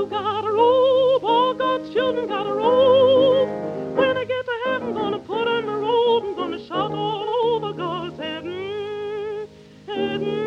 you got a robe, all God's children got a robe. When I get to heaven, gonna put on my robe, I'm gonna shout all over God's heaven, heaven.